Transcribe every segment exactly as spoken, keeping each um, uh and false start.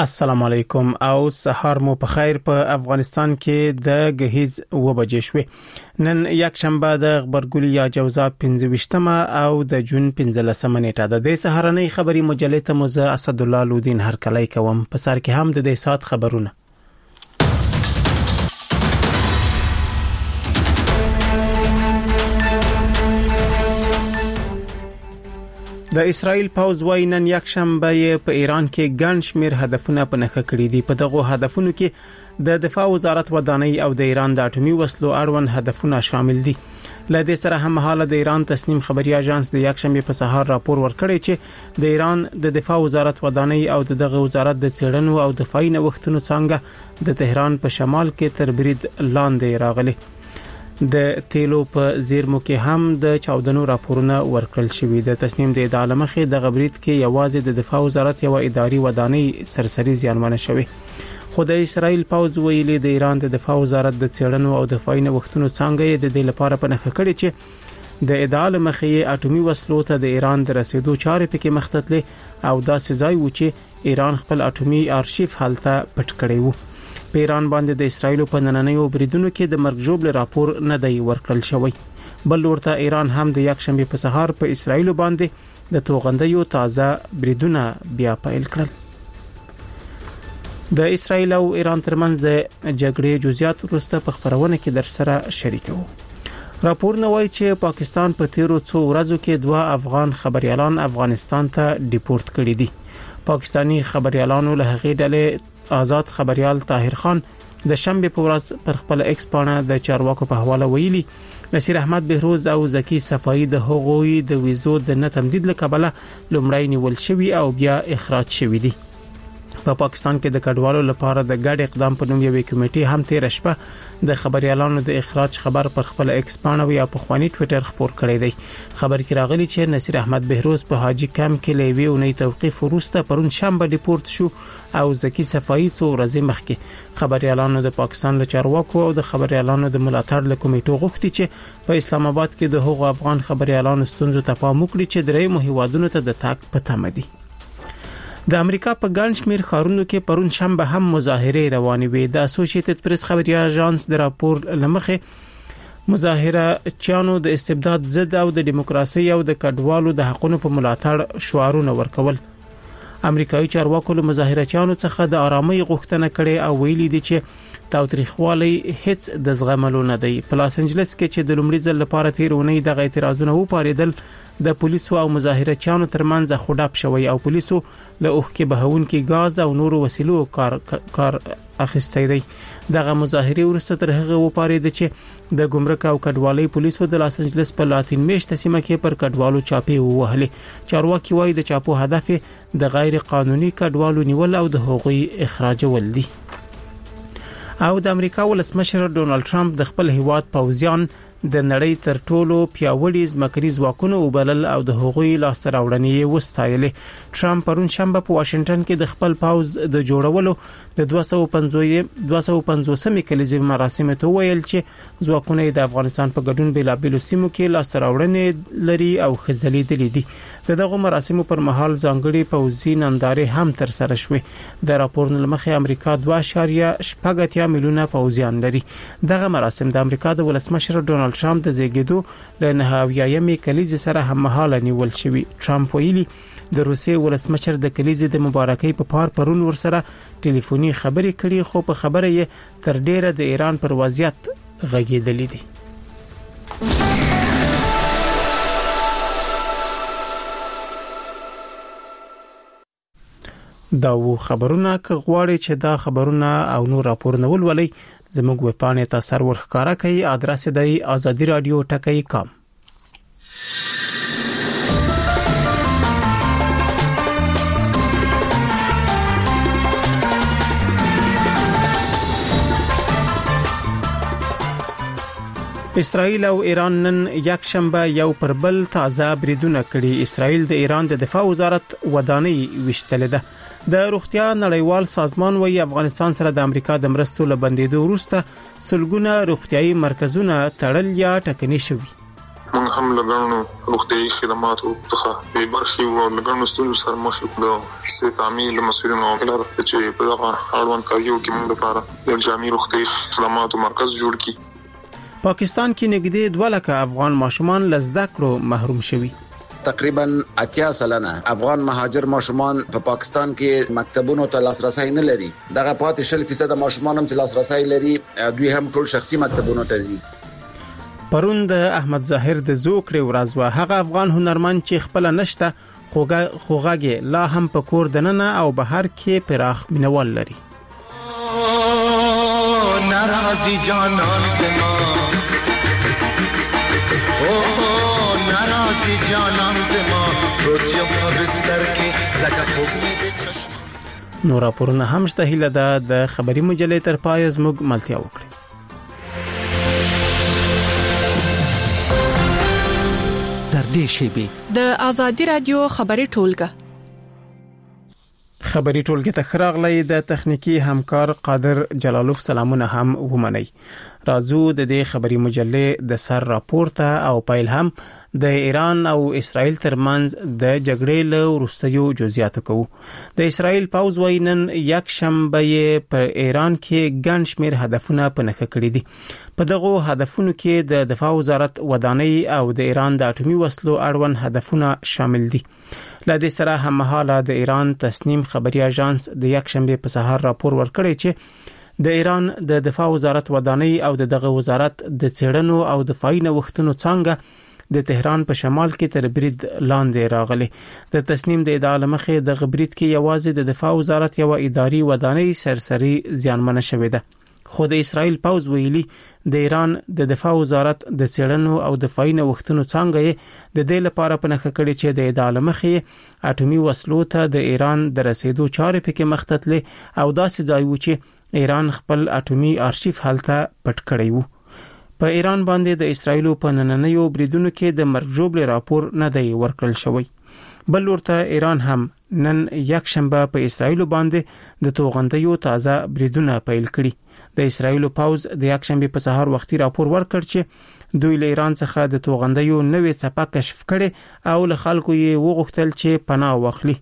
السلام علیکم او سحر مو په خیر. په افغانستان کې د غهیز و بجې شوې. نن یک شنبه د خبرګولي یا جوزا پنځه او د جون پنځلسمه نیټه ده. د سحرنۍ خبري مجلې ته مزه اسد الله لودین هر کله کوم. په سر کې هم د دې سات خبرونه. د اسرائیل پوځ وايي نن یک شنبه په ایران کې ګڼ شمېر هدفونه په نښه کړي دي. په دغه هدفونو کې د دفاع وزارت ودانۍ او د ایران د اټومي وسلو اړوند هدفونه شامل دي. له دې سره هم مهاله د ایران تصنیم خبري اژانس د یک شنبه په سهار راپور ورکړی چې د ایران د دفاع وزارت ودانۍ او دغه وزارت د څېړنو او دفاعي نوښتونو څنګه د تهران په شمال کې تر برید لاندې راغلي. د تیلو په زیرمو کې هم د چاودنو راپورونه ورکړل شوې. د تصمیم د ادعا مخې د غبرید کې یوازې د دفاع وزارت یو اداري ودانۍ سرسري زیانمنه شوې. خو د اسرائیل پوځ ویلي د ایران د دفاع وزارت د څېړنو او دفاعي نوښتونو څنګه د دې لپاره په نښه کړي چې د ادعا مخې اټومي وسلو ته د ایران د رسیدو چارې پکې مختتلې او دا سزای و چې ایران خپل اټومي ارشیف حالته پټ کړی وو. په ایران باندې د اسرائیل په نننیو بریدونو کې د مرګ جوړ راپور نه دی ورکړل شوی. بل ورته ایران هم د یک شنبه په سهار په اسرائیل باندې د توغندیو تازه بریدونه بیا پیل کړل. د اسرائیل او ایران ترمنځ د جګړې جزئیات وروسته په خبرونه کې در سره شریکو. راپور نه وایي چې پاکستان په تیرو څو ورځو کې دوه افغان خبريالان افغانستان ته ډیپورت کړي دي. پاکستانی خبريالانو له هغې ډلې آزاد خبريال طاهر خان د شنبه په ورځ پر خپل ایکس پاڼه د چارواکو په حواله ویلي نصیر احمد بهروز او زکی صفایی د هغوی د ویزو د نه تمدید له کبله لومړی نیول شوی او بیا اخراج شوی دي. په پاکستان کې د کډوالو لپاره د ګډ اقدام په نوم یوې کمیټې هم تیر شپه د خبريالانو د اخراج خبر پر خپل ایکس پاڼه یا په خواني ټوئیټر خبر کړی دی. خبر کې راغلی چې نصیر احمد بهروز په حاجی کمپ کې لوي او نه توقيف وروسته پرون شنبه ډیپورت شو او زکی صفایی څو ورځې مخکې خبريالانو د پاکستان له چارواکو او د خبريالانو د ملاتړ له کمیټو غوښتي چې په اسلام آباد کې د هغو افغان خبريالانو ستونزو ته پام وکړي چې درې مهیوادونو ته د تاک په تمه دي. د امریکا په ګڼ شمېر ښارونو کې پرون شنبه هم مظاهره روانې وې. د اسوسییټډ پریس خبري اژانس د راپور لمخې مظاهره چانو د استبداد ضد او د دیموکراسي او د کډوالو د حقوقو په ملاتړ شعارونه ورکول. امریکایي چارواکو له مظاهره چانو څخه د آرامۍ غوښتنه کړې او ویلي دي چې تاوتریخوالي هیڅ د زغملو نه دی. په لاس انجلس کې چې د لومړي ځل لپاره تیرونی د اعتراضونو وپاریدل د پولیسو او مظاهره چانو ترمنځ خډاب شوی او پولیسو له اوخ کې بهون کې غاز او نورو وسیلو کار کار اخیستی دی. دغه مظاهره ورسته تر هغه وپارید چې د ګمرک او کډوالۍ پولیسو د لاس انجلس په لاتین میشت سیمه کې پر کډوالو چاپی ووهلې. چارواکي وایي د چاپو هدف د غیر قانوني کډوالو نیول او د هغوی اخراجول دي. او د امریکا ولسمشر ډونالد ټرمپ د خپل هیواد پوځیان د نړۍ تر ټولو پیاوړي ځمکني ځواکونه وبلل او د هغوی لاسته راوړنې وستایلې. ټرمپ پرون شنبه په واشنگټن کې د خپل پوځ د جوړولو د دوه سوه پنځوسمې کلیزې مراسمو ته ویل چې ځواکونه د افغانستان په ګډون بېلابېلو سیمو کې لاسته راوړنې لري او خزلیدلې دي. دغه مراسمو پر مهال ځانګړي پوځي نندارې هم تر سره شوې. د راپور لمخې امریکا دوه اعشاریه شپږ اتیا میلیونه پوځیان لري. دغه مراسم د امریکا د ولسمشر ډونالد ټرمپ د زیږیدو له نهاویایمې کلیزې سره هم مهاله نیول شوی. ټرمپ ویلي د روسیې ولسمشر د کلیزې د مبارکۍ په پار پرون ورسره ټلیفوني خبرې کړي خو په خبره یې تر ډیره د ایران پر وضعیت غږیدلې دي. دا و خبرونه که غواړي چې دا خبرونه او نور راپورونه ولولئ زموږ ویب پاڼې ته سر ورخکارا کوي. ادرس دی آزادی رادیو ټکی کام. اسرائیل او ایران نن یک شنبه یو پر بل تازه بریدونه کړي. اسرائیل د ایران د دفاع وزارت ودانۍ وشتله ده. د روغتیا نړیوال سازمان وايي افغانستان سره د امریکا د مرستو له بندیدو وروسته سلګونه روغتيایي مرکزونه تړل یا ټکني شوي. موږ هم لګړنو روغتيایي خدماتو څخه به برخي او لګړنو ستونزو سره مخ یو د تعمیل مسؤلینو او کلر چې په دغه اړوند کاریو کې موږ لپاره یو جامع روغتيایي خدماتو مرکز جوړ کړي. پاکستان کې نږدې دوه لکه افغان ماشومان له زده کړو محروم شوي. تقریبا اتیا سلنه افغان مهاجر ماشومان په پاکستان کې مکتبونو ته لاسرسي نه لري. دغه پاتې شل فیصد ماشومان هم چې لاسرسي لري دوی هم ټول شخصي مکتبونو ته ځي. پرون د احمد ظاهر د زوکړې ورځ و. هغه افغان هنرمند چې خپل نشته خوغه لا هم په کور دننه او بهر کې پراخ مینوال لري. ناراضي جانان دما او ناراضي جانان دما روچو په بستر کې لکه خوب مې. نور پرونه هم شته هله د خبري مجلې تر پای زموږ ملتیا وکړي. تر دې شی د ازادي رادیو خبري ټولګه خبري ټولګه ته خراغلی د تخنیکی همکار قادر جلالوف سلامونه هم ومني. راځو د دې خبري مجلې د سر راپورته او پایل هم د ایران او اسرائیل ترمنځ د جګړې له وروستیو جزئیات کوو. د اسرائیل پاوز وینن یک شنبه په ایران کې ګڼ شمېر هدفونه په نښه کړي دي. په دغه هدفونو کې د دفاع وزارت ودانۍ او د ایران د اټومي وسلو اړوند هدفونه شامل دي. له دې سره هممهاله د ایران تسنیم خبري اژانس د یک شنبه په سهار راپور ورکړی چې د ایران د دفاع وزارت ودانۍ او دغه وزارت د څېړنو او دفاعي نوښتونو څنګه د تهران په شمال کې تر برید لاندې راغلي. د تسنیم د ادعا لمخې د غبرید کې یوازې د دفاع وزارت یو اداري ودانۍ سرسري زیانمنه شوې ده. خو د اسرائیل پاوز ویلي د ایران د دفاع وزارت د څېړنو او دفاعي نوښتونو څنګه د دې لپاره په نښه کړي چې د ادعا لمخې اټومي وسلو ته د ایران د رسیدو چارې پکې مختتلې او داسې ځای و چې ایران خپل اټومي ارشیف هلته پټ کړی وو. په ایران باندې د اسرائیل په نننیو بریدونو کې د مرګ جوړ راپور نه دی ورکړل شوی. بل ورته ایران هم نن یک شنبه په اسرائیل باندې د توغندیو تازه بریدونه پیل کړي. د اسرائیل پاوز د یک شنبه په سهار وختي راپور ورکړ چې دوی له ایران څخه د توغندیو نوې څپه کشف کړي او له خلکو یې وغوښتل چې پناه واخلي.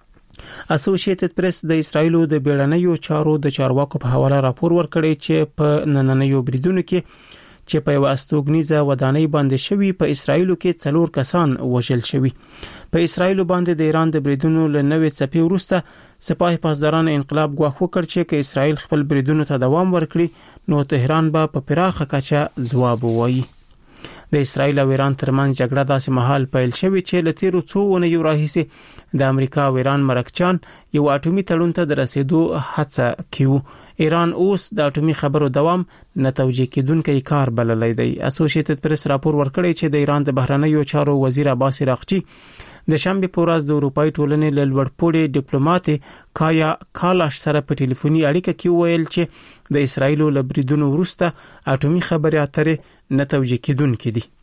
اسوسییټډ پریس د اسرائیل د بیړنیو چارو د چارواکو په حواله راپور ورکړی چې په نننیو بریدونو کې چې په یو استوګنیزه ودانۍ باندې شوی په اسرائیل کې څلور کسان وژل شوی. په اسرائیل باندې د ایران د بریدونو له نوې څپې وروسته سپاه پاسداران انقلاب غواخ وکړ چې که اسرائیل خپل بریدونو ته دوام ورکړي نو تهران به په پراخه کچه ځواب ووایي. د اسرائیل او ایران ترمنځ جګړه داسې مهال پیل شوې چې له تیرو څو اونیو راهیسې د امریکا او ایران مرکچان یو اټومي تړون ته د رسیدو هڅه کوي. ایران اوس د اټومي خبرو دوام نه توجیه کیدونکي کار بللی دی. اسوسییټډ پریس راپور ورکړی چې د ایران د بهرنیو چارو وزیر عباس عراقچی د شنبه په ورځ د اروپای ټولنې له لوړپوړي ډیپلوماټ کایا کالاش سره په ټلیفوني اړیکه کې ویل چې د اسرائیل له بریدونو وروسته اټومي خبري اترې نه توجیه کیدونکي دي.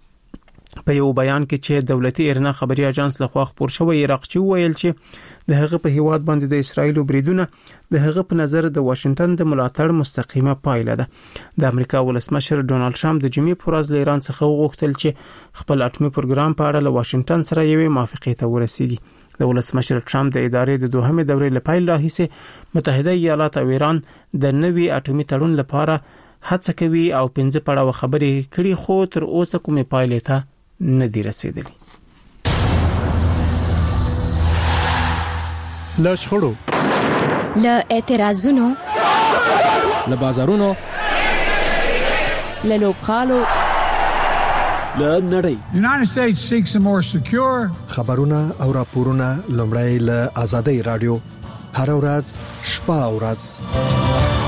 په یو بیان کې چې دولتي ایرنا خبري اژانس لخوا خبر شوی عراقچی ویل چې د هغه په هیواد باندې د اسرائیل بریدونه د هغه په نظر د واشنگټن د ملاتړ مستقیمه پایله ده. د امریکا ولسمشر ډونالد ټرمپ د جمعې په ورځ له ایران څخه وغوښتل چې خپل اټومي پروګرام په اړه له واشنگټن سره یوې موافقې ته ورسیږي. د ولسمشر ټرمپ د ادارې د دوهمې دورې لپاره راهیسې متحده ایالات او ایران د نوي اټومي تړون لپاره هڅه کوي او پنځه پړاو خبرې کړي خو تر اوسه کومې پایلې ته نه دی رسیدلی. له شخړو له اعتراضونو له بازارونو له لوبخالو له نړۍ United States seeks a more secure خبرونه او راپورونه لومړی له آزادۍ رادیو هر ورځ شپه او ورځ.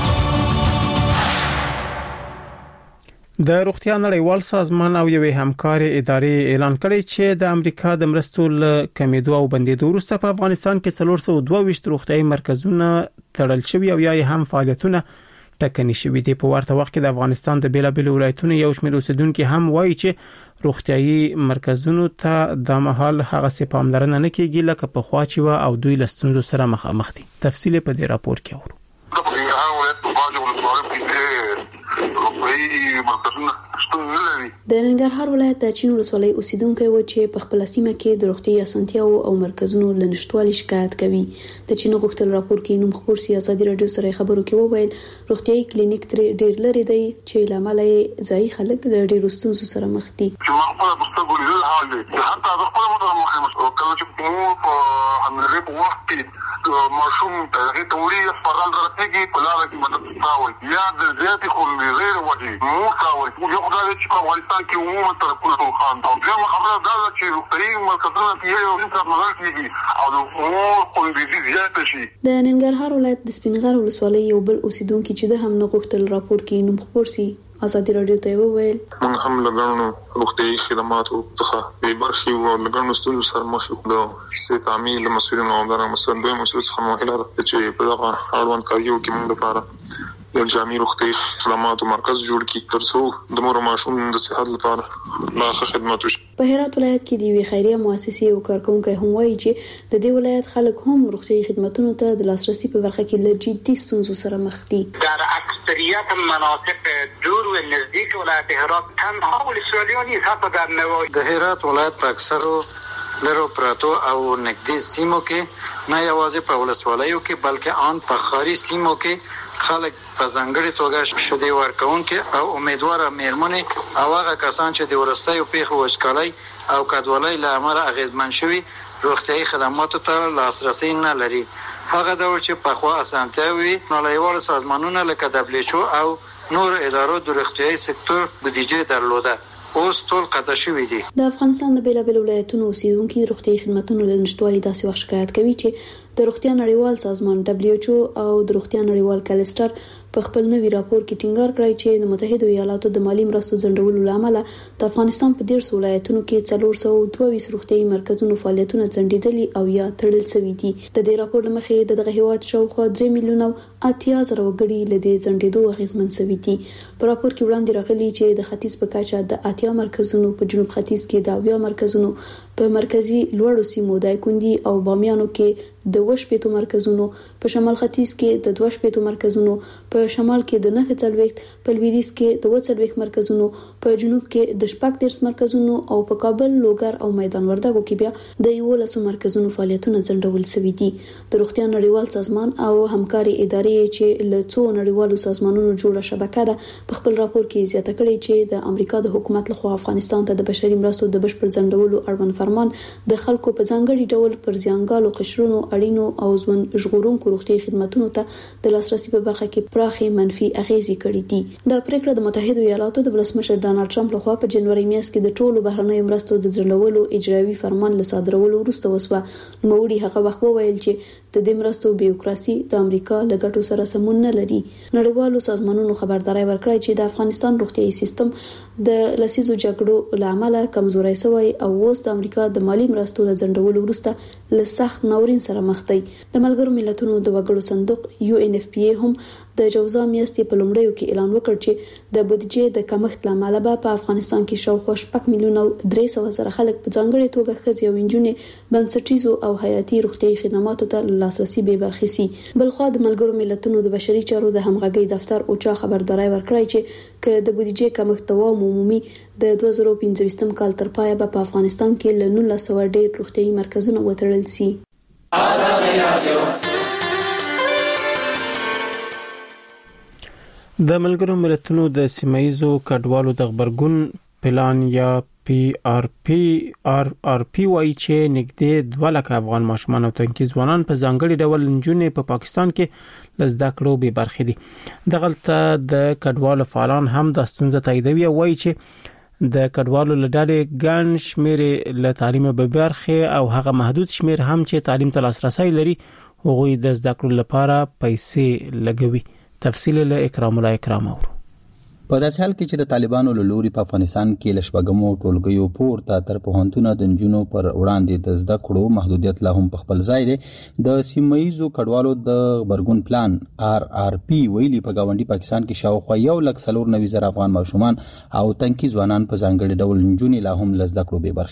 د روغتیا نړیوال سازمان او یوې همکاري ادارې اعلان کړی چې د امریکا د مرستو له کمیدو او بندیدو وروسته په افغانستان کې څلور سوه دوه ویشت روغتیايي مرکزونه تړل شوي او یا هم فعالیتونه ټکني شوي دي. په ورته وخت کې د افغانستان د بیلابېلو ولایتونو یو شمېر اوسیدونکو هم وایي چې روغتیايي مرکزونو ته د مهال هغه څه پاملرنه نه کیږي لکه په خوا چې و او دوی له ستونزو سره مخامخ دي. تفصیل په دې راپور کې اورو. روغتیايي مرکزونه شتون نه لري. د ننګرهار ولایت د چین ولسوالۍ اوسیدونکو و چې په خپل سیمه کې د روغتیايي اسانتیاو او مرکزونو لنشټوالي شکایت کوي. د چین غوښتل راپور کې نوم خبر سي ازادي رادیو سره خبرو کې وویل روغتیايي کلینیک تر ډیر لري دی چې لامل یې ځای خلک د ډیرو ستونزو سره مخ دي. چې مخبره پښتو ګولې حال دی حتی د خپل مدار مخه کله چې مو په امریکا په وخت کې ماشوم هغه ته وړي سپارل راځي په لاره کې مدد تاوي یا د زیاتې خو غیر وجه مو تاوي یو خدای چې په افغانستان کې عموما تر ټولو خان او دا خبره دا چې روغتیايي مرکزونه کې یو انسان مغل کېږي او د امور خوندې زیات شي. د ننګرهار ولایت د سپینغر ولسوالۍ یو بل اوسیدونکو چې د هم نه غوښتل راپور کې نوم خبر سي ازادي رادیو ته وویل موږ هم لګونو روغتیايي خدماتو څخه به برخي او لګونو ستونزو سره مخ یو د سي تعمیل مسؤلینو او د مسؤلینو مسؤل څخه مهاله چې په دغه اړوند کاریو کې موږ لپاره یو جامع روغتیايي خدماتو مرکز جوړ کړي ترڅو د مور او ماشوم د صحت لپاره لا خدمات وشي. په هرات ولایت کې د وی خیریه مؤسسې او کارکونکو هم وایي چې د دې ولایت خلک هم روغتیايي خدماتو ته د لاسرسي په برخه کې له جدي ستونزو سره مخ دي. در اکثریت مناطق دور و نزدیک ولایت هرات تنها ولسوالیانی حتی در نواحی د هرات ولایت په اکثرو لرو پراتو او نږدې سیمو کې نه یوازې په ولسوالیو کې بلکې آن په خاري سیمو کې خلک په ځانګړي توګه شدي ورکوونکي او امیدوار مېرمنې او هغه کسان چې د ورستیو پیښو وشکالۍ او کډوالۍ له امله اغېزمن شوي روغتیايي خدماتو ته لاسرسي نه لري. هغه ډول چې په خوا اسانتیاوي نړیوال سازمانونه لکه دبليو ایچ او نور ادارو د روغتیايي سکتور بودیجه درلوده اوس ټول قطع شوی دي. د افغانستان د بیلابیل ولایتونو اوسیدونکو روغتیايي خدماتو له نشټوالي داسې وخت شکایت کوي چې د روغتیا نړیوال سازمان دبليو ایچ او او د روغتیا نړیوال کلستر په خپل نوي راپور کې ټینګار کړی چې د متحده ایالاتو د مالی مرستو ځنډولو لامل د افغانستان په ډیر ولایتونو کې څلور سوه دوه ویشت روغتیايي مرکزونو فعالیتونه ځنډیدلي او یا تړل شوي دي. د دې راپور لمخې دغه هیواد شاوخوا درې میلیونه اتیا زره وګړي له دې ځنډیدو اغیزمن شوي دي. په راپور کې وړاندې راغلي چې د ختیځ په کچه د اتیا مرکزونو په جنوب ختیځ کې د اویا مرکزونو په مرکزی لوړو سیمو دایکوندي او بامیانو کې د وش پیتو مرکزونو په شمال ختیځ کې د دوش پیتو مرکزونو په شمال کې د نه څلويخت په لویدیځ کې د وڅلويخت مرکزونو په جنوب کې د شپږ دیرش مرکزونو او په کابل لوګر او میدان وردګو کې بیا د یو لسو مرکزونو فعالیتونه ځنډول شوي دي. د روغتیا نړیوال سازمان او همکاري ادارې چې له څو نړیوالو سازمانونو جوړه شبکه ده په خپل راپور کې زیاته کړې چې د امریکا د حکومت لخوا افغانستان ته د بشري مرستو د بشپړ ځنډولو اړوند فرمان د خلکو په ځانګړي ډول پر زیانګالو قشرونو اړینو او ځوان ژغورونکو روغتیايي خدماتو ته د لاسرسي په برخه کې پراخي منفي اغیزې کړې دي. دا پریکړه د متحده ایالاتو د ولسمشر ډانلډ ټرمپ لخوا په جنوري میاشت کې د ټولو بهرنیو مرستو د ځنډولو اجرایي فرمان له صادرولو وروسته وسوه. نوموړي هغه وخت وویل چې د دې مرستو بیوروکراسي د امریکا له ګټو سره سمون نه لري. نړیوالو سازمانونو خبرداري ورکړه چې د افغانستان روغتیايي سیستم د لسیزو جګړو له امله کمزوري شوی او اوس د امریکا د مالی مرستو له ځنډولو وروسته له سخت ناورین سره مخ دی. د ملګرو ملتونو د وګړو صندوق یو ان اف پی هم د جوزا میاشتې په لومړیو کې اعلان وکړ چې د بودیجې د کمښت لامل به په افغانستان کې شاوخوا شپږ میلیونه درې سوه زره خلک په ځانګړي توګه ښځې او نجونې بنسټیزو او حیاتي روغتیايي خدماتو ته لاسرسي بې برخې سي. بلخوا د ملګرو ملتونو د بشري چارو د همغږۍ دفتر اوچا خبرداري ورکړی چې ک د بودیجې کمښت دوام عمومي د دوه زره پنځه ویشتم کال تر پایه به په افغانستان کې له نولس سوه ډیر روغتیايي مرکزونه وتړل سي. د ملګرو ملتونو د سیمایزو کډوالو د خبرګون پلان یا پی آر پی آر آر پی وايي چې نږدې دوه لک افغان ماشومان او تنکي ځوانان په ځانګړي ډول نجونې په پاکستان کې لزده کړو به برخې دي. دغلته د کډوالو فعالان هم د ستونزې تاییدوي او وايي چې د کډوالو لړۍ ګڼ شمیر له تعلیم به برخې او هغه محدود شمیر هم چې تعلیم ته لاسرسي لري هغوی د زده کړو لپاره پیسې لګوي. تفصیل له اکرام الله اکرام اور په داسې حال کې چې د طالبانو له لوري په افغانستان کې لشبګمو ټولګیو پورته تر پوهنتونه د نجونو پر وړاندې د زده کړو محدودیت لا هم په خپل ځای دی. د سیمایزو کډوالو د خبرګون پلان آر آر پی ویلي په گاونډي پاکستان کې شاوخوا یو لک څلور نوي زره افغان ماشومان او تنکي ځوانان په ځانګړي ډول نجونې لا هم زده کړو به برخې دي.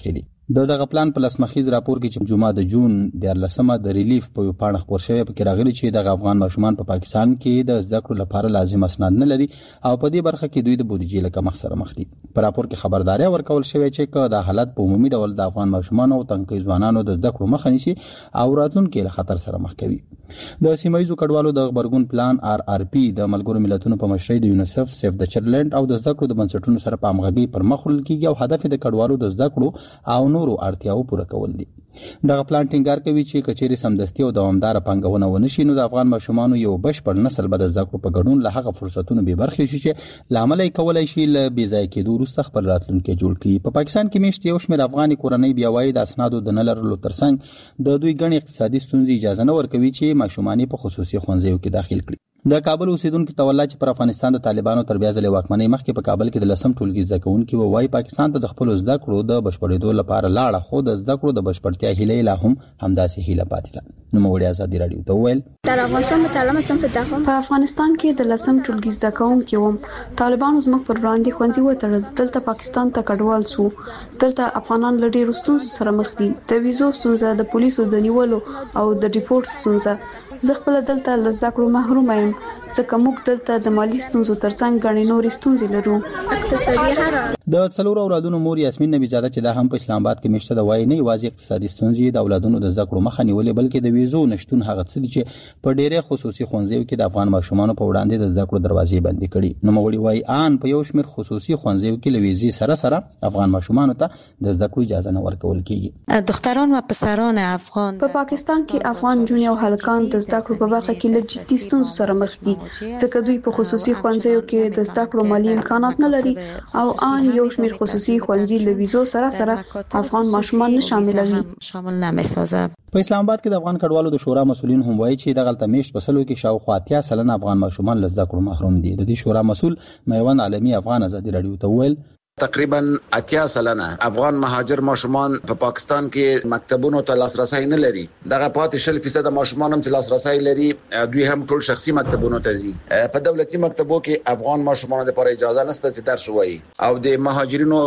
د دغه پلان په لسمخیز راپور کې چې جمعه د جون دیارلسمه د ریلیف په یو پاڼه خپور شوی پکې راغلي چې د افغان ماشومان په پا پاکستان کې د زده کړو لپاره لازم اسناد نه لري او په دې برخه کې دوی د بودیجې له کمښت سره مخ دي. په راپور کې خبرداري ورکول شوې چې که د حالت په عمومي ډول د افغان ماشومان او تنکي ځوانانو د زده کړو مخه نیسي او راتلونکي له خطر سره مخ کوي. د سیمایي کډوالو د خبرګون پلان آر آر پی د ملګرو ملتونو په مشرۍ د یونیسف، سیف د چایلډ او د زده کړو د بنسټونو سره په همغږي پر مخ وړل کیږي او هدف د کډوالو د زده کړو او نورو اړتیاو پوره کول دي. دغه پلان ټینګار کوي چې کچېری سمدستي او دوامدار پنګونه ونشي نو د افغان ماشومان یو بشپړ نسل به د زده کړو په ګډون له هغه فرصتونو به برخه شي چې لامل یې کولای شي له بې ځای کېدو وروسته خپل راتلونکی جوړ کړي. په پاکستان کې میشت یو شمېر افغاني کورنۍ بیا وایي د اسنادو د نه لرلو ترڅنګ د دوی ګڼې اقتصادي ستونزې اجازه نه ورکوي چې ماشومان په خصوصي ښوونځیو کې داخل کړي. د کابل اوسیدونکو تولا چې پر افغانستان د طالبانو تر بیا ځلې واکمنۍ مخکې په کابل کې د لسم ټولګي زده کوونکي وایي پاکستان ته د خپل زده کړو د بشپړېدو لپاره لاړه خو د زده کړو د بشپړتیا هیله لا هم همداسې هیله پاتې ده. نوموړي ازادي رادیو ته وویل در افغانستان متعلمه صنف دهم په افغانستان کې د لسم ټولګي زده کوونکي وم. طالبانو زموږ پر وړاندې ښوونځي وتړل. دلته پاکستان ته کډوال سو. دلته افغانان له ډېرو ستونزو سره مخ دي. د ویزو ستونزه، د پولیسو د نیولو او د ریپورت ستونزه. زه خپل دلته له زده کړو محروم یم ځکه موږ دلته د مالی ستونزو ترڅنګ غني نورې ستونزې لرو. اقتصادي حالت د څلورو اولادونو مور یاسمین نبیزاده چې دا هم په اسلام آباد کې مشته د وای نه یوازې اقتصادي ستونزې د اولادونو د زده کړو مخه نیولې بلکې د ویزو نشټون هغه څه دي چې په ډېرې خصوصي ښوونځیو کې د افغان ماشومانو په وړاندې د زده کړو دروازې بندې کړي. نو موږ وایي ان په یو شمېر خصوصي ښوونځیو کې له ویزې سره سره افغان ماشومانو ته د زده کړو اجازه نه ورکول کیږي. دختران و پسران افغان په پاکستان کې افغان جون او هلکان د زده کړو په برخه کې له جدي ستونزو سره مخ دي ځکه دوی په خصوصي ښوونځیو کې د زده کړو مالی امکانات نه لري او ان یو شمېر خصوصي ښوونځي له ویزو سره سره افغان ماشومان نه شاملوي. شامل نمی‌سازه. په اسلام آباد کې د افغان کډوالو د شورا مسؤلین هم وایي چې دغه تمیشت په سلو کې شاوخوا اتیا سلنه افغان ماشومان له زده کړو محروم دي. د دې شورا مسؤل میوند عالمي افغان ازادي رادیو ته ویل تقریبا اتیا سلنه افغان مهاجر ماشومان په پا پاکستان کې مکتبونو ته لاسرسي نه لري. دغه پاتې شل فیصد ماشومان هم چې لاسرسي لري دوی هم ټول شخصي مکتبونو ته ځي. په دولتي مکتبو کې افغان ماشومان لپاره اجازه نشته چې درس ووایي او د مهاجرینو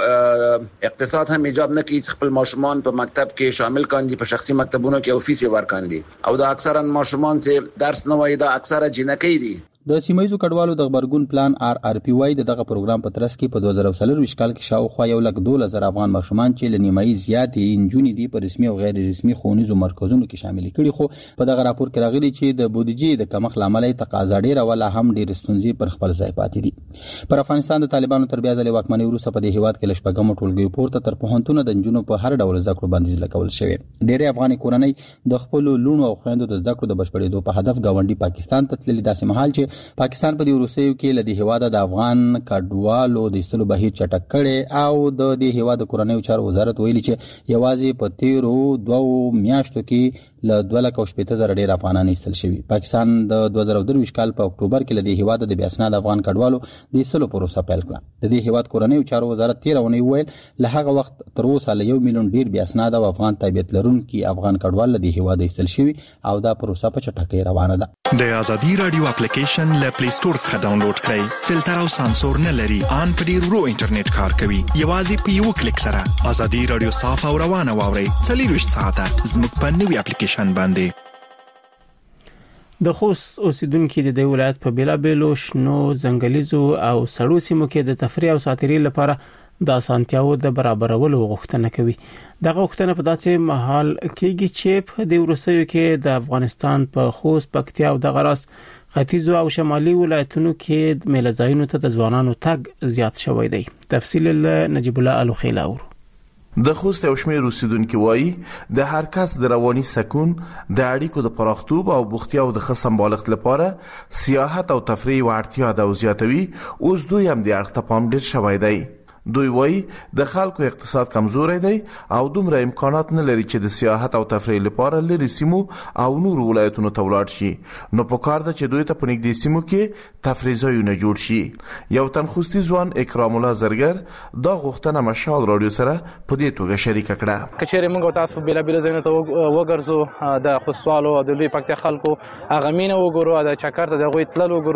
اقتصاد هم ایجاب نه کوي چې خپل ماشومان په مکتب کې شامل کاندي په شخصي مکتبونو کې او فیس ورکاندي او دا اکثرا ماشومان چې درس نه وایي دا اکثره جنکۍ دي. د سیمایي کډوالو د خبرګون پلان آر آر پی واي دغه پروګرام په ترڅ کې په دوه زره څلور کال کې شاوخوا یو لک دوه زره افغان ماشومان چې لنیمایي زیاتې انجونې دي په رسمي او غیر رسمي ښوونیزو مرکزونو کې شامل کړي. خو په دغه راپور کې راغلي چې د بودیجې د کمښت لامل تقاضا ډیره ولا هم ډیر ستونزې پر خپل ځای پاتې دي. پر افغانستان د طالبانو تر بیا ځلې واکمنۍ وروسته په دې هیواد کې لشپږم ټولګي پورته تر پوهنتون د نجونو په هر ډول زده کړو بندیز لګول شوی. ډېرې افغاني کورنۍ د خپل لونو او خويندو د زده کړو د بشپړېدو په هدف گاونډي پاکستان ته تللي داسې مهال چې پاکستان په روسیو کې له دې هیواده د افغان کډوالو د ایستلو بهیر چټک کړي او د دې هیواد کورنیو چارو وزارت ویلي چې یوازې په تیرو دوو میاشتو کې له دوه لک او شپېته زره ډېر افغانان ایستل شوي. پاکستان د دوه زره درویشت کال په اکتوبر کې له دې هیواده د بې اسناده افغان کډوالو د ایستلو پروسه پیل کړه. د دې هیواد کورنیو چارو وزارت تېره اونۍ وویل له هغه وخت تر اوسه له یو میلیون ډېر بې اسناده او افغان تابعیت لرونکي افغان کډوال له دې هیواده ایستل شوي او دا پروسه په چټکۍ روانه ده. د ازادي رادیو اپلیکیشن له پلی سٹور څخه ډاونلوډ کړئ. فلټر او سانسور نه لري. ان په ډیر ورو انټرنیټ کار کوي. یوازې په یو کلیک سره ازادي رادیو صاف او روانه واورئ. څلور ساعته زموږ په نوي اپلیکیشن باندې. د خوست اوسیدونکو د دې ولایت په بیلابېلو شنو ځنګلیزو او سړو سیمو کې د تفریح او ساتیري لپاره د اسانتیاو د برابرولو غوښتنه کوي. دغه غوښتنه په داسې مهال کېږي چې په دې ورسېو کې د افغانستان په خوست، پکتیا او دغه راس ختیځو او شمالي ولایتونو کې د میله‌ځایونو ته د ځوانانو تګ زیات شوی دی. تفصیل له نجیب الله الوخیلاور. د خوست او شمیر اوسیدونکو وایي د هر کس د رواني سکون، د اړیکو د پراختوب او بوختیا او د خصم بالغت لپاره سیاحت او تفریح ورتیا د زیاتوي. اوس دوی هم د اړتیا پام ډیر شوی دی. دوی وایي د خلکو اقتصاد کمزوري دی او دومره امکانات نه لري چې د سیاحت او تفریح لپاره لري سیمو او نور ولایتونو ته ولاړ شي. نو په کار ده چې دوی ته په نږدې سیمو کې تفریح ځایونه جوړ شي. یو تن خوستي ځوان اکرام الله زرګر دا غوښتنه مشال رادیو سره په دې توګه شریک کړه. کچېره موږ تاسو بلا بلا ځایونه ته وګرځو د خوستوالو او د لوی پکتیا خلکو هغه مینه وګورو د چکر ته د غوي تلل وګورو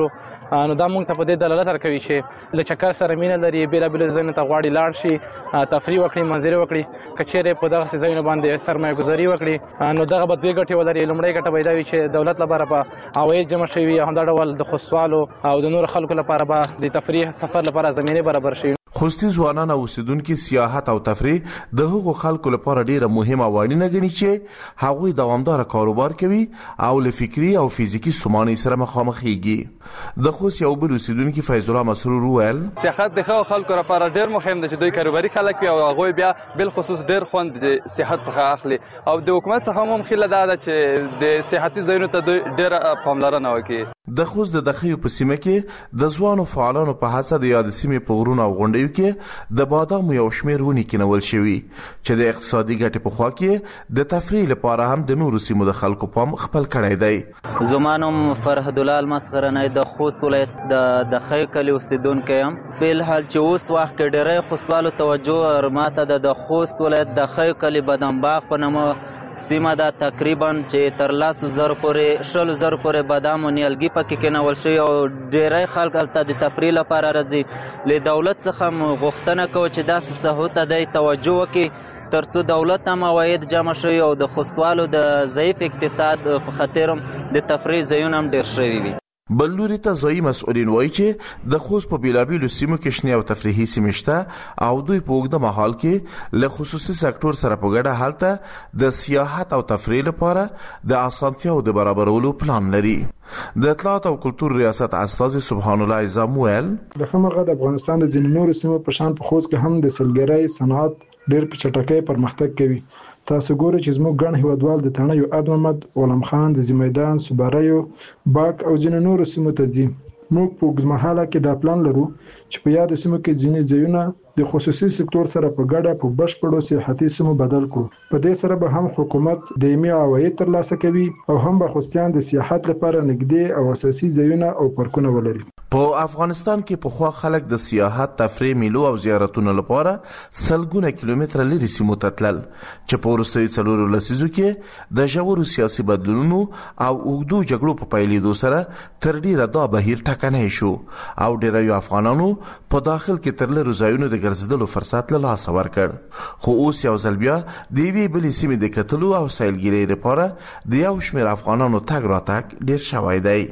نو دا موږ ته په دې دلالت ورکوي چې له چکر سره مینه لري، بېلابېلو ځایونو ته غواړي لاړ شي، تفریح وکړي، منظرې وکړي. که چیرې په دغسې ځایونو باندې سرمایه ګذاري وکړي نو دغه به دوې ګټې ولري. لومړی ګټه به یې دا وي چې دولت لپاره به عواید جمع شوي وي، همدا ډول د خوستوالو او د نورو خلکو لپاره به د تفریح سفر لپاره زمینې برابر شي. خوستي ځوانان او اوسیدونکو سیاحت او تفریح د هغو خلکو لپاره ډیره مهمه او اړینه ګڼي چې هغوی دوامدار کاروبار کوي او له فکری او فزیکی ستونزو سره مخامخېږي. د خوست یو بل اوسیدونکو فیض الله مسرور وویل سیاحت د خلکو لپاره ډیر مهم دی چې دوی کاروباري خلک وي او هغوی بیا بل خصوص ډیر خوند د سیاحت څخه اخلي او د حکومت څخه هم خله ده چې د سیاحتي ځایونو ته ډیر پاملرنه وکړي. د خوست د دخیو په سیمه کې د ځوانو فعالانو په هڅه د یاد سیمې په غرونو او غونډیو کې د بادامو یو شمېر ونې کینول شوي چې د اقتصادي ګټې په خوا کې د تفریح لپاره هم د نورو سیمو د خلکو پام خپل کړی دی. زما نوم فرهد الله المسخرنی د خوست ولایت د دخیو کلي اوسیدونکی یم. بلحال چې اوس وخت کې ډېری خوستوالو توجه ماته د خوست ولایت دخیو کلي بادام باغ په نامه سیمه دا تقریبا چې تر لاسو زر پورې شلو زر پورې بادام او نیالګي پکې کېنول شوي او ډېری خلک هلته د تفریح لپاره راځي. له دولت څخه م غوښتنه کوو چې داسې سهو ته دی توجه وکړي تر څو دولت هم عواید جمع شوي او د خوستوالو د ضعیف اقتصاد په خاطر هم د تفریح ځایونه هم ډېر شوي وي. بل لوري ته ځایي مسؤلین وایي چې د خوست په بیلابیلو سیمو کې شنې او تفریحي سیمې شته او دوی په اوږده مهال کې له خصوصي سکتور سره په ګډه هلته د سیاحت او تفریح لپاره د اسانتیاو د برابرولو پلان لري. د اطلاعات او کلتور ریاست استاذ سبحان الله اعظم ویل د همغه د افغانستان د ځینو نورو سیمو په شان په خوست کې هم د سلګرۍ صنعت ډېر په چټکۍ پرمختګ کوي. تاسو ګورئ چې زموږ ګڼ هیوادوال د تڼیو اد محمد، غلام خان، د زمیدان، سوباریو، باک او ځینو نورو سیمو ته ځي. موږ په اوږدمهاله کې دا پلان لرو چې په یادو سیمو کې ځینې ځایونه د خصوصي سکتور سره په ګډه په بشپړو سیاحتي سیمو بدل کړو. په دې سره به هم حکومت دایمي عواید ترلاسه کوي او هم به خوستیان د سیاحت لپاره نږدې او اساسي ځایونه او پارکونه ولري. په افغانستان کې په خوا خلک د سیاحت، تفریح، میلو او زیارتونو لپاره سلګونه کیلومتره لري سیمو ته تلل چې په وروستیو څلورو لسیزو کې د ژورو سیاسي بدلونونو او اوږدو جګړو په پیلېدو سره تر ډیره دا بهیر ټکنی شو او ډیرو افغانانو په داخل کې تر لرو ځایونو د ګرځېدلو فرصت له لاسه ورکړ. خو اوس یو ځل بیا د یوې بلې سیمې د کتلو او سیلګرۍ لپاره د یو شمېر افغانانو تګ راتګ ډیر شوی دی.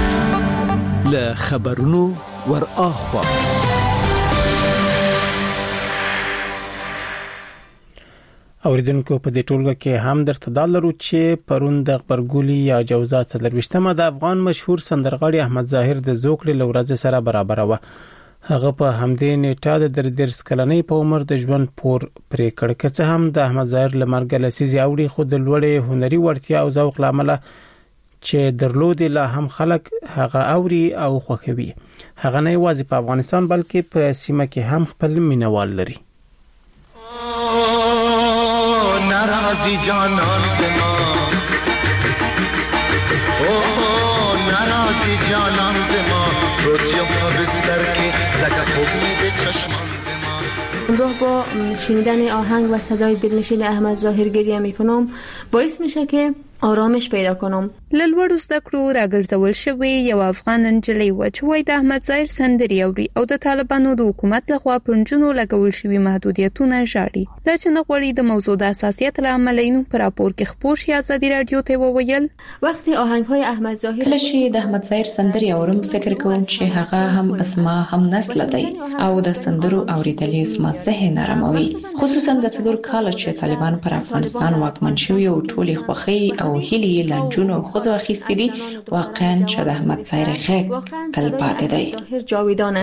له خبرونو ور اخوا اوریدونکو په دې ټولګه کې هم درته دا لرو چې پرون د خبرګولي یا جوزا څلرويشتمه د افغان مشهور سندرغاړي احمد ظاهر د زوکړې لورځ سره برابر و. هغه په همدې نیټه د درې کلنۍ په عمر د ژوند پور پرې کړ. که څه هم د احمد ظاهر لمرګ لسیزي اوړي خو د لوړې هنري وړتیا او ذوق لامل چې درلودي لا هم خلک هغه اوري او خوښوي. هغه نه یوازې په افغانستان بلکې په سیمه کې هم خپل مینوال لري. ناراضی جانان دما او ناراضی جانان دما روزیم په بستر کې لکه خوب به چشمان همراه با شنیدن آهنگ و صدای دلنشین احمد ظاهر گریه میکنم باعث میشه که آرامش پیدا کنم. للوړو زده کړو راګرځول شوی یو افغان نجلۍ و چې وای د احمد ظاهر سندري اوري او د طالبانو د حکومت لخوا پرنجونو لګول شوی محدودیتونه ژاړي. دا چې نغوړي د موضوع د حساسیت لامل اینو پر راپور کې خبر شي ازادي رادیو ته وویل وقتی آهنگ‌های احمد ظاهر کله چې د احمد ظاهر سندري اورم فکر کوم چې هغه هم اسما هم نسل دی او د سندرو اوریدل اسما ذهن آراموي، خصوصا د څلور کال چې طالبان پر افغانستان واکمن شوی او ټولي خوخي او هیلې لنجونو خوځو اخیستې دي. واقعا چې د احمد ظاهر غږ تلپاتې دی. جاویدانه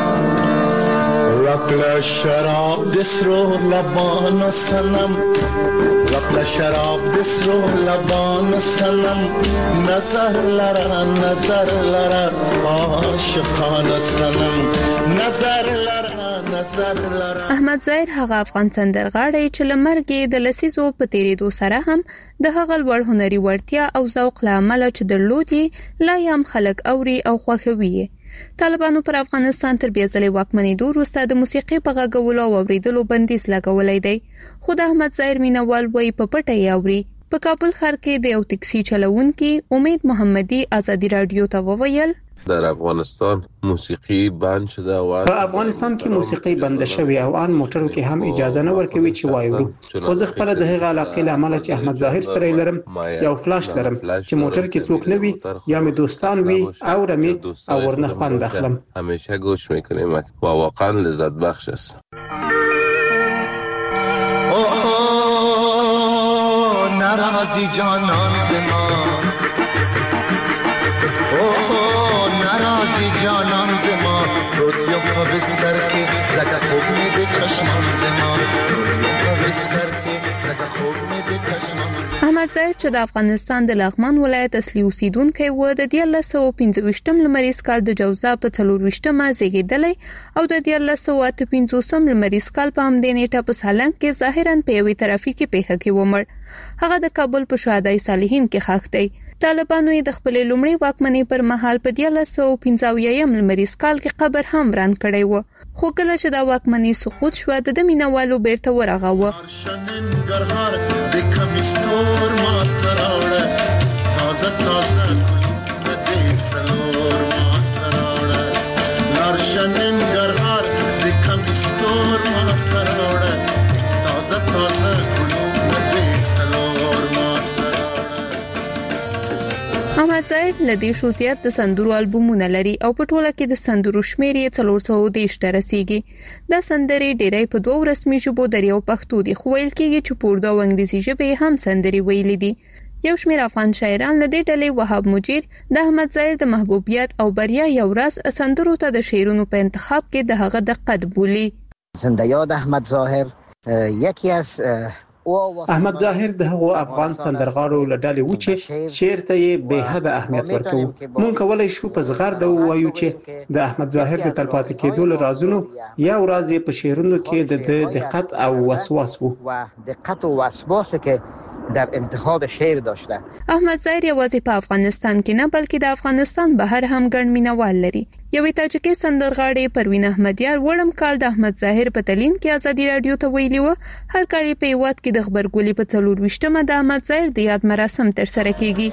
رقل شراب دسرو لبان سنم رقل شراب دسرو لبان سنم نظر لرا نظر لرا عاشقان سنم نظر لرا احمد ظاهر هغه افغان سندرغاړی چې لمرګي د لسیزو په تیریدو سره هم د هغه لوړ هنري وړتیا او ذوق لامل چې درلودي لا یم خلک اوري او خوښوي. طالبانو پر افغانستان تر بیا ځلې واکمنېدو وروسته د موسیقي په غږولو او اوریدلو بندیز لګولای دی. خو د احمد ظاهر مینوال وایي په پټه اوري. په کابل ښار کې د یو ټکسي چلوونکي امید محمدي ازادي رادیو ته وویل در افغانستان موسیقی بند شده و په افغانستان کې موسیقي بند شوې او ان موټرو کې هم اجازه نه ورکوي چې وایو. خو زه خپل د هغه علاقې لامل چې احمد ظاهر سره لرم یو فلاش لرم چې موټر کې څوک نه وي یا می دوستان وي او رمي او ورنه خوند اخلم. همیشه گوش میکنیم و واقعا لذت بخش است. ناراضی جانان زما اوه ناراضی جانان زما روتیو په بستر کې زګه خوب مې د چشمان زما روتیو په بستر کې زګه خوب مې د چشمان زما. احمد ظاهر چې د افغانستان د لغمان ولایت اصلي اوسیدونکی و د دیارلس سوه پنځه ویشتم لمریز کال د جوزا په څلور ویشتمه زیږیدلی او د دیارلس سوه اته پنځوسم لمریز کال په همدې نیټه په سالنګ کې ظاهرا په یوې ترافیکي پیښه کې ومړ. هغه د کابل په شهدای صالحین کې ښخ دی. طالبانو یې د خپل لومړي واکمنۍ پر مهال په دیارلس سوه پنځه اویایم لمریز کال کې قبر هم وران کړی و. خو کله چې دا واکمنۍ سقوط شوه د مینوالو بیرته ورغاوه. تازه تازه گلوم دی سلور ما تراوڑه لارشنن گرهار دی کمیستور ما تراوڑه تازه تازه گلوم دی سلور ما تراوڑه. احمد ظاهر لدې شو زیات د سندرو البومونه لري او په ټوله کې د سندرو شمیر یې څلور سوه دېرش ته رسیږي. دا سندرې ډېری په دوو رسمي ژبو د یو پښتو دي خو ویل کېږي چې په اردو او انګلیسي ژبې هم سندرې ویلي دي. یو شمېر افغان شاعران له دې ډلې وهاب مجیر د احمد ظاهر د محبوبیت او بریا یو راز سندرو ته د شعرونو په انتخاب کې د هغه دقت بولي. زنده یاد احمد ظاهر یکی از احمد ظاهر د هغو افغان سندرغاړو له ډلې و چې شعر ته یې بې حد اهمیت ورکوي. مونږ کولای شو په زغرده ووایو چې د احمد ظاهر د تلپاتې کېدو له رازونو یو راز یې په شعرونو کې د دقت او وسواس و. دقت او وسواس که در انتخاب شعر داشته. احمد ظاهر یوازې په افغانستان کې نه بلکې د افغانستان بهر هم ګڼ مینوال لري. یوې تاجکي سندرغاړې پروین احمدیار وړم کال د احمد ظاهر په تلین کې ازادي رادیو ته ویلي و هر کال په هیواد کې د خبرګولۍ په څلور ویشتمه د احمد ظاهر د یاد مراسم ترسره کیږي.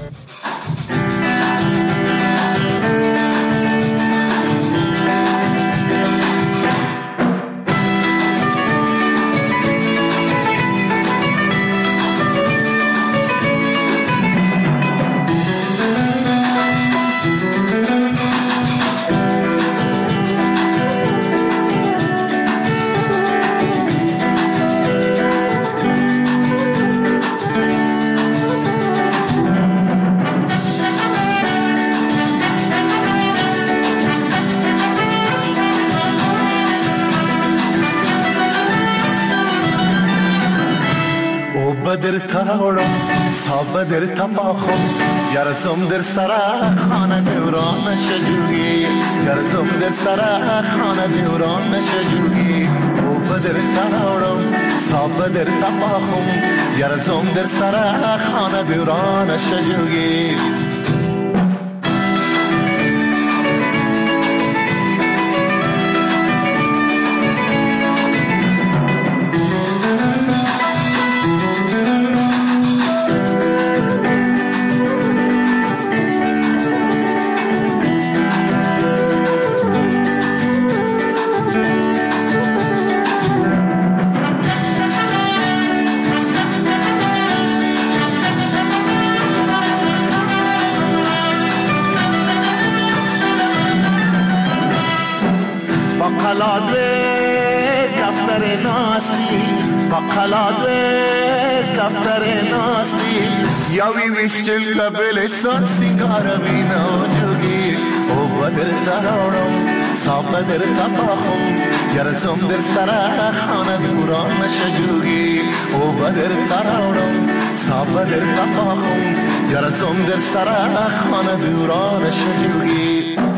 بدر تراوڑم سا بدر تپاخم گرزم در سرا خانه دوران شجوگی گرزم در سرا خانه دوران شجوگی او بدر تراوڑم سا بدر تپاخم گرزم در سرا خانه دوران شجوگی. بقلادوی دفتر ناستی بقلادوی دفتر ناستی یاوی ویشتل لبلستان سنگارمی نوجوگی او بدر دراورم سا بدر تپاخم گرزم در سرا خانه دوران شجوگی او بدر دراورم سا بدر تپاخم گرزم در سرا خانه دوران شجوگی.